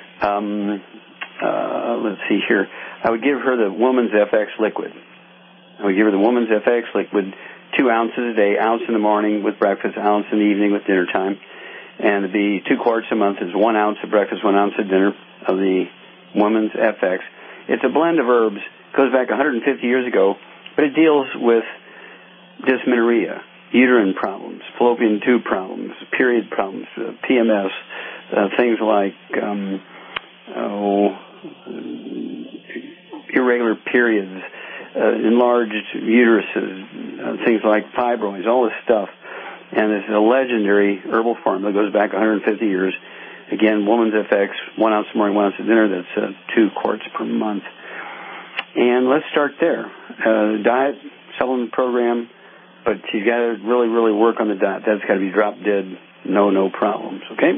Um, Uh, let's see here. I would give her the Woman's F X liquid. I would give her the Woman's F X liquid, two ounces a day, ounce in the morning with breakfast, ounce in the evening with dinner time. And it'd be two quarts a month. It's one ounce at breakfast, one ounce at dinner of the Woman's F X. It's a blend of herbs. It goes back one hundred fifty years ago, but it deals with dysmenorrhea, uterine problems, fallopian tube problems, period problems, uh, P M S, uh, things like um, oh, irregular periods, uh, enlarged uteruses, uh, things like fibroids, all this stuff. And it's a legendary herbal formula that goes back one hundred fifty years. Again, Woman's F X, one ounce in the morning, one ounce at dinner. That's uh, two quarts per month. And let's start there. Uh, diet, supplement program, but you've got to really, really work on the diet. That's got to be drop dead, no, no problems, okay?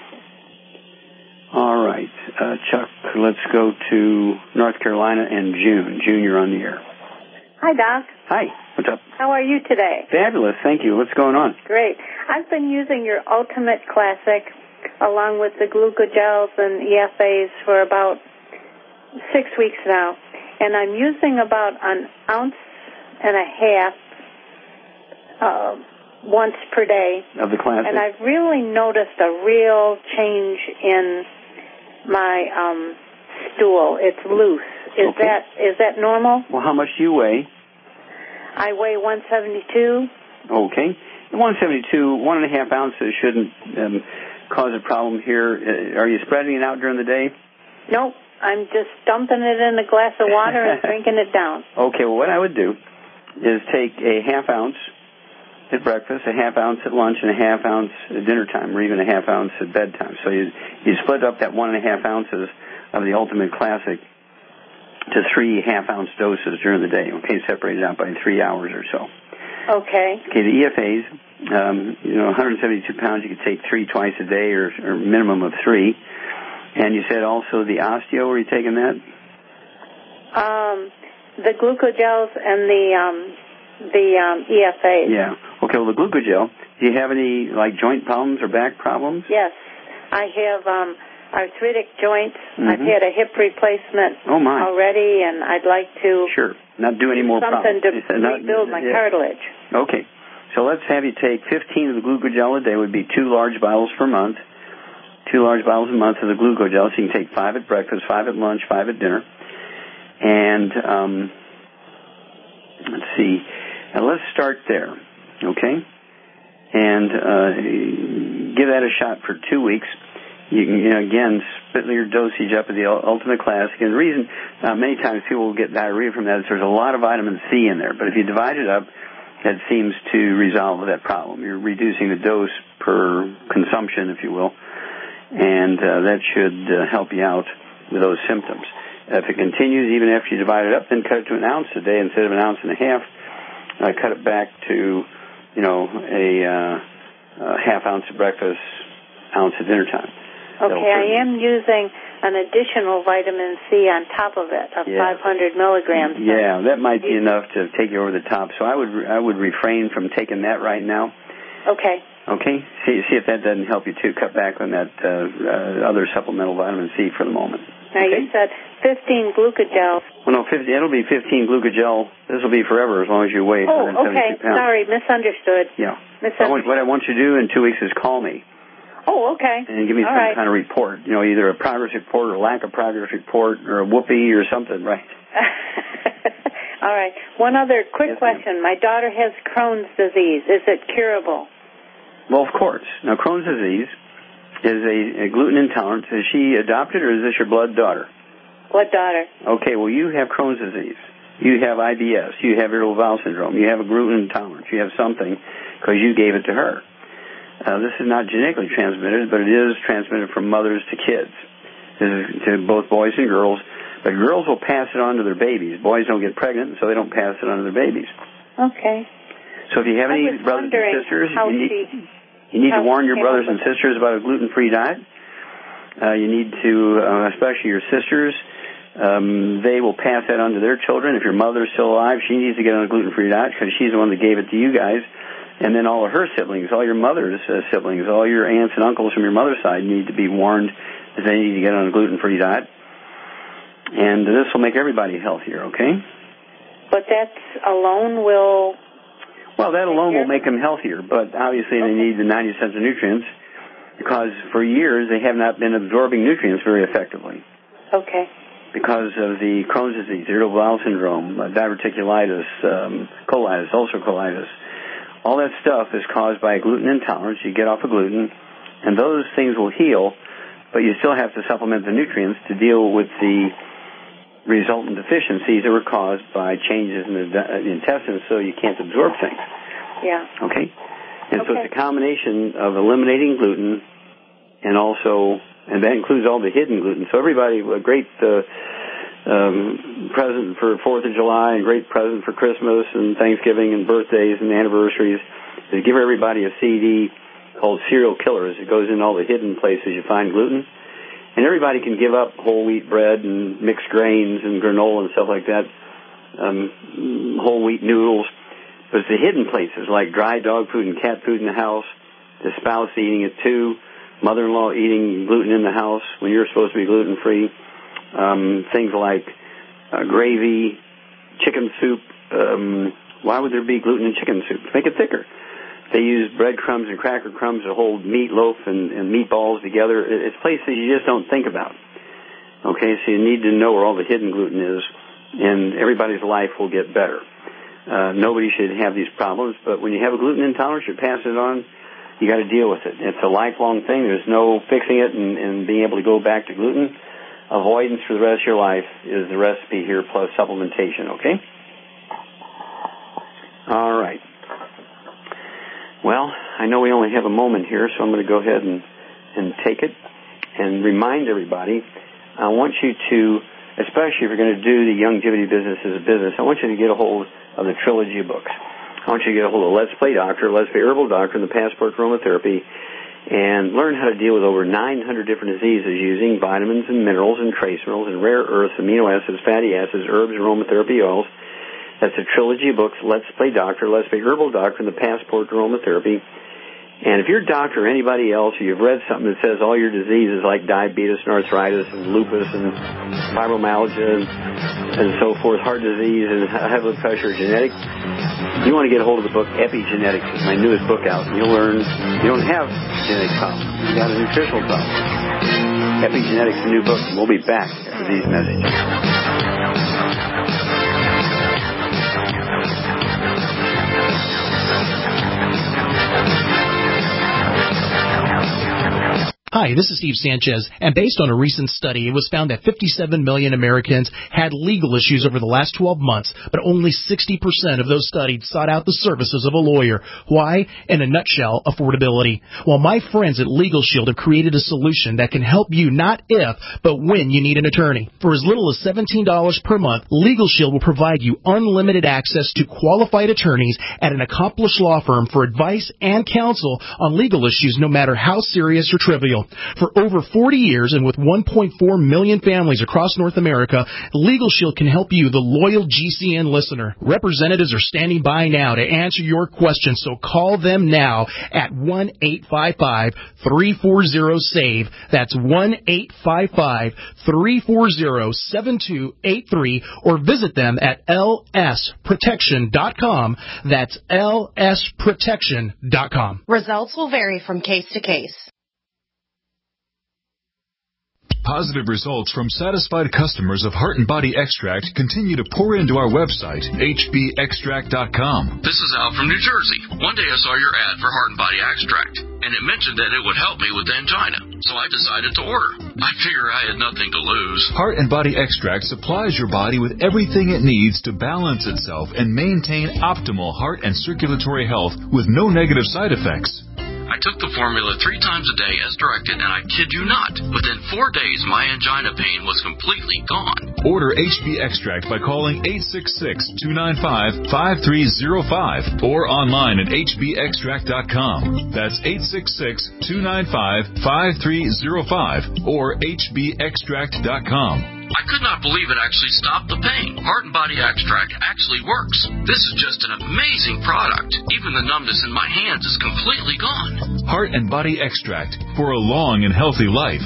All right. Uh, Chuck, let's go to North Carolina and June. June, you're on the air. Hi, Doc. Hi. What's up? How are you today? Fabulous. Thank you. What's going on? Great. I've been using your Ultimate Classic along with the glucogels and E F As for about six weeks now. And I'm using about an ounce and a half uh, once per day. Of the Classic? And I've really noticed a real change in my um, stool. It's loose. Is okay. that is that normal? Well, how much do you weigh? I weigh one seventy-two. Okay. one seventy-two, one and a half ounces shouldn't um, cause a problem here. Uh, are you spreading it out during the day? Nope. I'm just dumping it in a glass of water and drinking it down. Okay. Well, what I would do is take a half ounce at breakfast, a half ounce at lunch, and a half ounce at dinner time, or even a half ounce at bedtime. So you you split up that one and a half ounces of the Ultimate Classic to three half-ounce doses during the day, okay, separated out by three hours or so. Okay. Okay, the E F As, um, you know, one hundred seventy-two pounds, you could take three twice a day or, or minimum of three. And you said also the osteo, were you taking that? Um, the glucogels and the um, the um, E F As. Yeah. Okay, well, the glucogel, do you have any, like, joint problems or back problems? Yes. I have... Um, arthritic joints. Mm-hmm. I've had a hip replacement oh my. already, and I'd like to sure not do any more something problems. to not, rebuild my yeah. cartilage. Okay, so let's have you take fifteen of the glucogel a day. Would be two large bottles per month. Two large bottles a month of the glucogel. So you can take five at breakfast, five at lunch, five at dinner, and um, let's see. Now let's start there. Okay. and uh, give that a shot for two weeks. You can, you know, again, split your dosage up at the Ultimate Classic. And the reason uh, many times people will get diarrhea from that is there's a lot of vitamin C in there. But if you divide it up, that seems to resolve that problem. You're reducing the dose per consumption, if you will, and uh, that should uh, help you out with those symptoms. If it continues, even after you divide it up, then cut it to an ounce a day instead of an ounce and a half. Uh, cut it back to, you know, a, uh, a half ounce at breakfast, ounce at dinner time. Okay, I am using an additional vitamin C on top of it, of yeah. five hundred milligrams. Yeah, that might be enough to take you over the top. So I would I would refrain from taking that right now. Okay. Okay. See see if that doesn't help you too. Cut back on that uh, uh, other supplemental vitamin C for the moment. Now okay? you said fifteen glucogel. Well, no, fifty. It'll be fifteen glucogel. This will be forever as long as you weigh Oh, one hundred seventy-two okay. pounds. Sorry, misunderstood. Yeah. Misunderstood. I want, what I want you to do in two weeks is call me. Oh, okay. And give me All some right. kind of report. You know, either a progress report or lack of progress report or a whoopee or something, right? All right. One other quick yes, question. My daughter has Crohn's disease. Is it curable? Well, of course. Now, Crohn's disease is a, a gluten intolerance. Is she adopted or is this your blood daughter? Blood daughter. Okay, well, you have Crohn's disease. You have I B S. You have irritable bowel syndrome. You have a gluten intolerance. You have something because you gave it to her. Uh, this is not genetically transmitted, but it is transmitted from mothers to kids, to both boys and girls. But girls will pass it on to their babies. Boys don't get pregnant, so they don't pass it on to their babies. Okay. So if you have I any was brothers and wondering sisters, how you need, she, you need to how warn she your came brothers up and with sisters about a gluten-free diet. Uh, you need to, uh, especially your sisters, um, they will pass that on to their children. If your mother's still alive, she needs to get on a gluten-free diet because she's the one that gave it to you guys. And then all of her siblings, all your mother's uh, siblings, all your aunts and uncles from your mother's side need to be warned that they need to get on a gluten-free diet. And this will make everybody healthier, okay? But that alone will... Well, that alone will make them healthier, but obviously they need the ninety essential nutrients because for years they have not been absorbing nutrients very effectively. Okay. Because of the Crohn's disease, irritable bowel syndrome, uh, diverticulitis, um, colitis, ulcer colitis. All that stuff is caused by a gluten intolerance. You get off of gluten, and those things will heal, but you still have to supplement the nutrients to deal with the resultant deficiencies that were caused by changes in the, the intestines so you can't absorb things. Yeah. Okay? And okay. so it's a combination of eliminating gluten and also, and that includes all the hidden gluten. So everybody, a great uh, um, present for fourth of July and great present for Christmas and Thanksgiving and birthdays and anniversaries is give everybody a C D called Serial Killers. It goes in all the hidden places you find gluten. And everybody can give up whole wheat bread and mixed grains and granola and stuff like that, um, whole wheat noodles. But it's the hidden places like dry dog food and cat food in the house, the spouse eating it too, mother-in-law eating gluten in the house when you're supposed to be gluten-free, um, things like uh, gravy, chicken soup. Um, why would there be gluten in chicken soup? To make it thicker. They use breadcrumbs and cracker crumbs to hold meatloaf and, and meatballs together. It's places you just don't think about. Okay, so you need to know where all the hidden gluten is, and everybody's life will get better. Uh, nobody should have these problems, but when you have a gluten intolerance, you're passing it on, you got to deal with it. It's a lifelong thing. There's no fixing it and, and being able to go back to gluten. Avoidance for the rest of your life is the recipe here plus supplementation, okay? All right. Well, I know we only have a moment here, so I'm going to go ahead and, and take it and remind everybody. I want you to, especially if you're going to do the longevity business as a business, I want you to get a hold of the trilogy of books. I want you to get a hold of Let's Play Doctor, Let's Play Herbal Doctor, and the Passport to Aromatherapy, and learn how to deal with over nine hundred different diseases using vitamins and minerals and trace minerals and rare earths, amino acids, fatty acids, herbs, and aromatherapy oils. That's a trilogy of books, Let's Play Doctor, Let's Play Herbal Doctor, and the Passport to Aromatherapy. And if you're a doctor or anybody else, or you've read something that says all your diseases like diabetes and arthritis and lupus and fibromyalgia and, and so forth, heart disease and high blood pressure, genetic, you want to get a hold of the book Epigenetics. It's my newest book out. You'll learn you don't have genetic problems. You've got a nutritional problem. Epigenetics, the new book. And we'll be back after these messages. Thank you. Hi, this is Steve Sanchez, and based on a recent study, it was found that fifty-seven million Americans had legal issues over the last twelve months, but only sixty percent of those studied sought out the services of a lawyer. Why? In a nutshell, affordability. Well, my friends at Legal Shield have created a solution that can help you not if, but when you need an attorney. For as little as seventeen dollars per month, Legal Shield will provide you unlimited access to qualified attorneys at an accomplished law firm for advice and counsel on legal issues, no matter how serious or trivial. For over forty years and with one point four million families across North America, Legal Shield can help you, the loyal G C N listener. Representatives are standing by now to answer your questions, so call them now at one eight five five, three four zero, SAVE. That's one eight five five, three four zero, seven two eight three, or visit them at L S protection dot com. That's L S protection dot com. Results will vary from case to case. Positive results from satisfied customers of Heart and Body Extract continue to pour into our website, H B extract dot com. This is Al from New Jersey. One day I saw your ad for Heart and Body Extract, and it mentioned that it would help me with angina, so I decided to order. I figure I had nothing to lose. Heart and Body Extract supplies your body with everything it needs to balance itself and maintain optimal heart and circulatory health with no negative side effects. I took the formula three times a day as directed, and I kid you not, within four days my angina pain was completely gone. Order H B Extract by calling eight six six, two nine five, five three zero five or online at H B extract dot com. That's eight six six, two nine five, five three zero five or H B extract dot com. I could not believe it actually stopped the pain. Heart and Body Extract actually works. This is just an amazing product. Even the numbness in my hands is completely gone. Heart and Body Extract for a long and healthy life.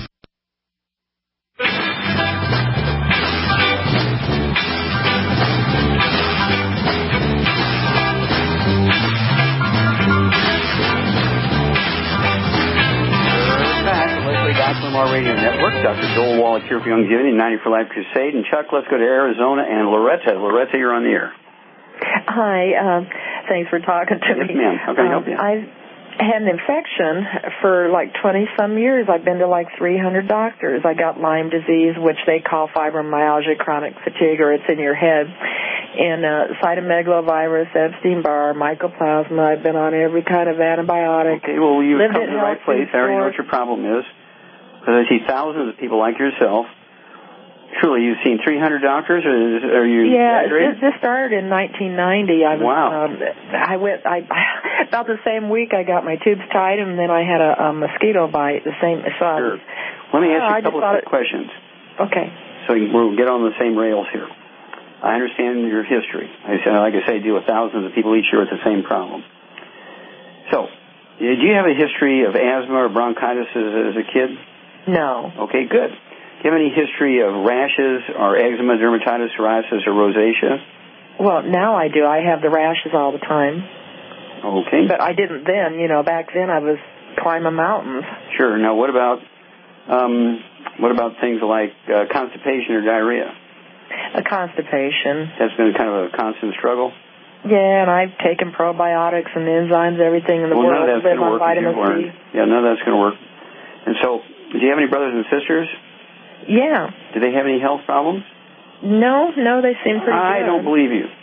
Our Radio Network. Doctor Joel Wallach here for Youngevity, ninety for Life Crusade. And Chuck, let's go to Arizona and Loretta. Loretta, you're on the air. Hi. Um, thanks for talking to yes, me. Yes, ma'am. How can I help you? Um, I've had an infection for like twenty-some years. I've been to like three hundred doctors. I got Lyme disease, which they call fibromyalgia, chronic fatigue, or it's in your head. And uh, cytomegalovirus, Epstein-Barr, mycoplasma. I've been on every kind of antibiotic. Okay, well, you've Lived come to the right place. I already know what your problem is. Because I see thousands of people like yourself. Truly, you've seen three hundred doctors, or are you? Yeah, this, this started in nineteen ninety. I was, wow. Um, I went. I about the same week I got my tubes tied, and then I had a, a mosquito bite. The same. So sure. Let me ask you a couple of quick questions. Okay. So we'll get on the same rails here. I understand your history. I say, like I say, I deal with thousands of people each year with the same problem. So, did you have a history of asthma or bronchitis as, as a kid? No. Okay, good. Do you have any history of rashes or eczema, dermatitis, psoriasis, or rosacea? Well, now I do. I have the rashes all the time. Okay. But I didn't then. You know, back then I was climbing mountains. Sure. Now, what about um, what about things like uh, constipation or diarrhea? A constipation. That's been kind of a constant struggle? Yeah, and I've taken probiotics and enzymes, everything in the well, world. None of that's going to work. Vitamin C. Yeah, none of that's going to work. And so, do you have any brothers and sisters? Yeah. Do they have any health problems? No, no, they seem pretty I good. I don't believe you.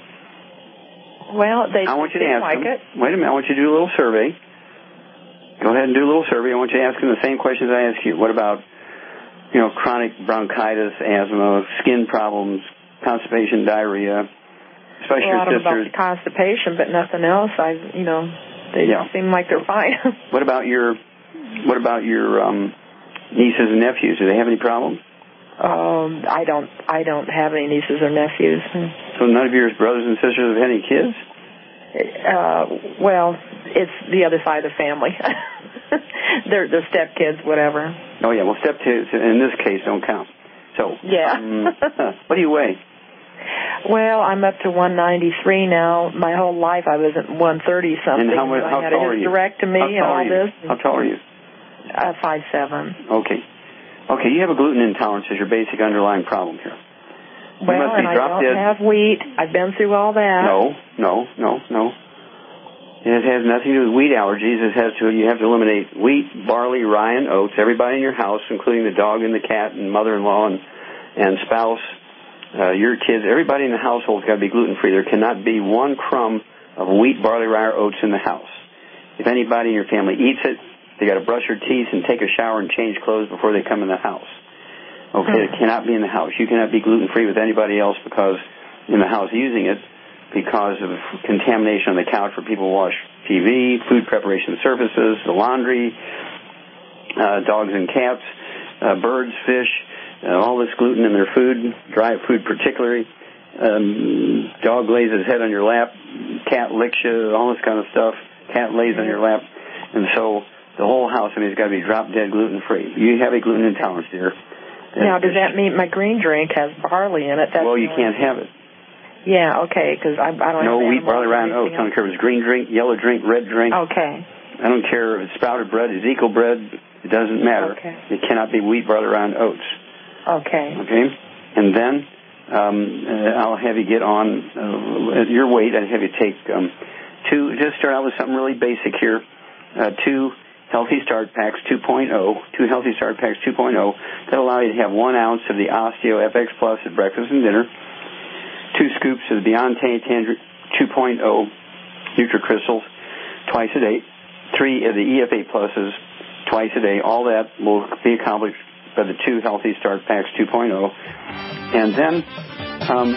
Well, they I want you to seem ask like them. it. Wait a minute, I want you to do a little survey. Go ahead and do a little survey. I want you to ask them the same questions I ask you. What about, you know, chronic bronchitis, asthma, skin problems, constipation, diarrhea, especially well, your I don't know sisters? about the constipation, but nothing else. I, you know, they yeah. seem like they're fine. What about your, what about your um, nieces and nephews? Do they have any problems? Um, I don't, I don't have any nieces or nephews. So none of your brothers and sisters have had any kids? Uh, well, it's the other side of the family. they're the stepkids, whatever. Oh yeah, well stepkids in this case don't count. So yeah. um, what do you weigh? Well, I'm up to one ninety-three now. My whole life I was at one thirty something. And how, how I had tall a are you? hysterectomy and all this. How tall are you? Uh, five seven. Okay. Okay, you have a gluten intolerance as your basic underlying problem here. You well, and I don't dead. have wheat. I've been through all that. No, no, no, no. And it has nothing to do with wheat allergies. It has to, you have to eliminate wheat, barley, rye, and oats. Everybody in your house, including the dog and the cat and mother-in-law and, and spouse, uh, your kids, everybody in the household's got to be gluten-free. There cannot be one crumb of wheat, barley, rye, or oats in the house. If anybody in your family eats it, they got to brush their teeth and take a shower and change clothes before they come in the house. Okay, it cannot be in the house. You cannot be gluten-free with anybody else because in the house using it, because of contamination on the couch where people wash T V, food preparation surfaces, the laundry, uh, dogs and cats, uh, birds, fish, uh, all this gluten in their food, dry food particularly. Um, dog lays his head on your lap, cat licks you, all this kind of stuff. Cat lays on your lap. And so the whole house, I mean, it's got to be drop-dead gluten-free. You have a gluten intolerance, dear. Now, does that mean my green drink has barley in it? That's well, you can't have it. Yeah, okay, because I, I don't no have wheat, barley, rye, and oats. I don't care if it's green drink, yellow drink, red drink. Okay. I don't care if it's sprouted bread, Ezekiel bread. It doesn't matter. Okay. It cannot be wheat, barley, rye, and oats. Okay. Okay? And then um, uh, I'll have you get on uh, at your weight. I'll have you take um, two, just start out with something really basic here, uh, two Healthy Start Packs two point oh, two Healthy Start Packs two point oh that allow you to have one ounce of the Osteo F X Plus at breakfast and dinner, two scoops of the Beyond Tangerine two point oh NutriCrystals twice a day, three of the E F A Pluses twice a day. All that will be accomplished by the two Healthy Start Packs two point oh. And then um,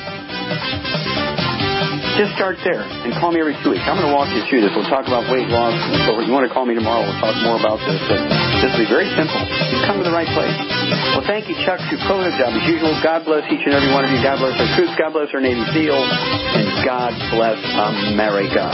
just start there and call me every two weeks. I'm going to walk you through this. We'll talk about weight loss and so forth. You want to call me tomorrow, we'll talk more about this. But this will be very simple. You come to the right place. Well, thank you, Chuck. Superlative job as usual. God bless each and every one of you. God bless our troops. God bless our Navy SEALs. And God bless America.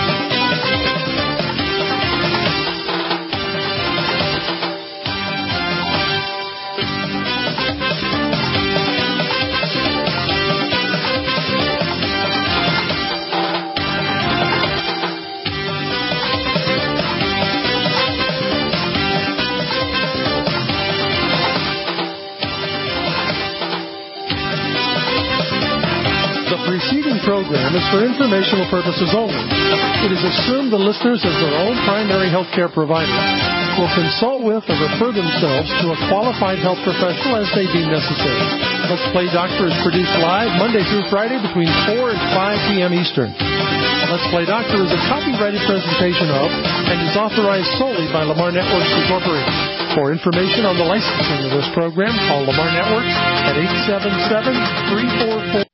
Program is for informational purposes only. It is assumed the listeners, as their own primary health care provider, will consult with or refer themselves to a qualified health professional as they deem necessary. Let's Play Doctor is produced live Monday through Friday between four and five p.m. Eastern. Let's Play Doctor is a copyrighted presentation of and is authorized solely by Lamar Networks Incorporated. For information on the licensing of this program, call Lamar Networks at eight seven seven, three four four.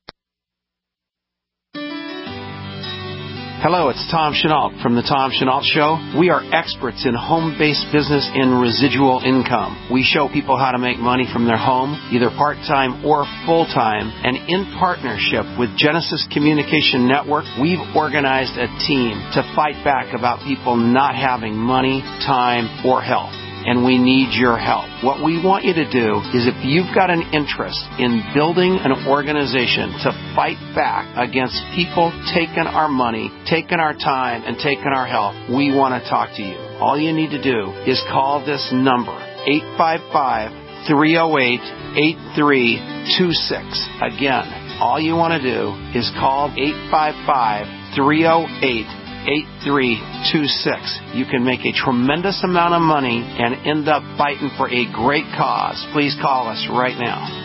Hello, it's Tom Chenault from The Tom Chenault Show. We are experts in home-based business and residual income. We show people how to make money from their home, either part-time or full-time. And in partnership with Genesis Communication Network, we've organized a team to fight back about people not having money, time, or health. And we need your help. What we want you to do is if you've got an interest in building an organization to fight back against people taking our money, taking our time, and taking our health, we want to talk to you. All you need to do is call this number, eight five five, three oh eight, eight three two six. Again, all you want to do is call eight five five, three oh eight, eight three two six. You can make a tremendous amount of money and end up fighting for a great cause. Please call us right now.